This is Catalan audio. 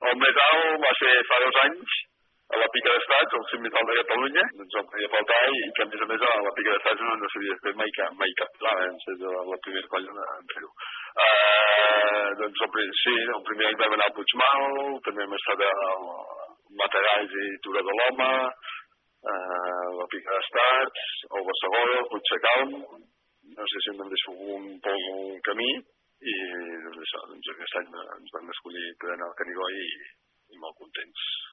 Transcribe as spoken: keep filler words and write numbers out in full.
el més alt va ser fa dos anys, a la Pica d'Estats, el cim més alt de Catalunya, doncs em podia faltar i que a més a més a la Pica d'Estats no, no s'havia fet mai cap, mai cap pla, vam ser la, la primera colla en fer-ho. Uh, doncs el, sí, el primer any vam anar a Puigmal, també hem estat a Matagalls i Tura de l'Home, uh, la Pica d'Estats, el Bassegó, Puigsecalm, no sé si em deixo un poc un camí, i doncs això, doncs aquest any ens vam escollir per anar al Canigó i, i molt contents.